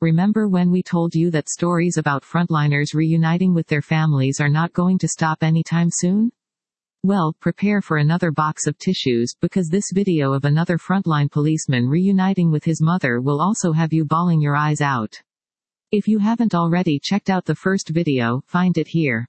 Remember when we told you that stories about frontliners reuniting with their families are not going to stop anytime soon? Well, prepare for another box of tissues, because this video of another frontline policeman reuniting with his mother will also have you bawling your eyes out. If you haven't already checked out the first video, find it here.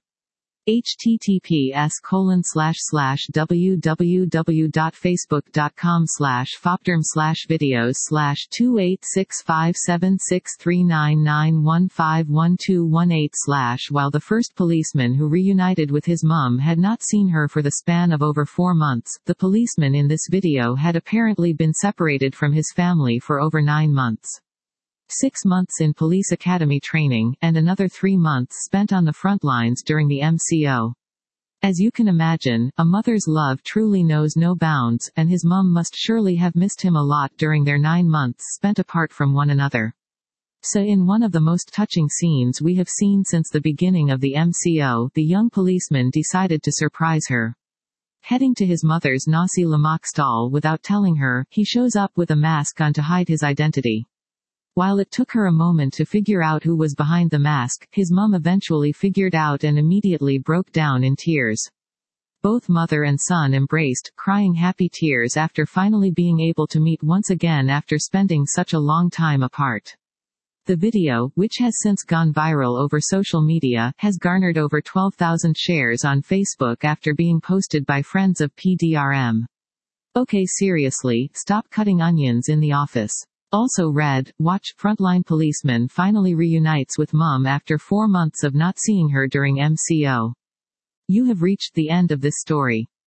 https://www.facebook.com/fopderm/videos/286576399151218/ While the first policeman who reunited with his mom had not seen her for the span of over 4 months, the policeman in this video had apparently been separated from his family for over 9 months. 6 months in police academy training, and another 3 months spent on the front lines during the MCO. As you can imagine, a mother's love truly knows no bounds, and his mum must surely have missed him a lot during their 9 months spent apart from one another. So in one of the most touching scenes we have seen since the beginning of the MCO, the young policeman decided to surprise her. Heading to his mother's Nasi Lemak stall without telling her, he shows up with a mask on to hide his identity. While it took her a moment to figure out who was behind the mask, his mum eventually figured out and immediately broke down in tears. Both mother and son embraced, crying happy tears after finally being able to meet once again after spending such a long time apart. The video, which has since gone viral over social media, has garnered over 12,000 shares on Facebook after being posted by friends of PDRM. Okay, seriously, stop cutting onions in the office. Also read, watch, frontline policeman finally reunites with mom after 4 months of not seeing her during MCO. You have reached the end of this story.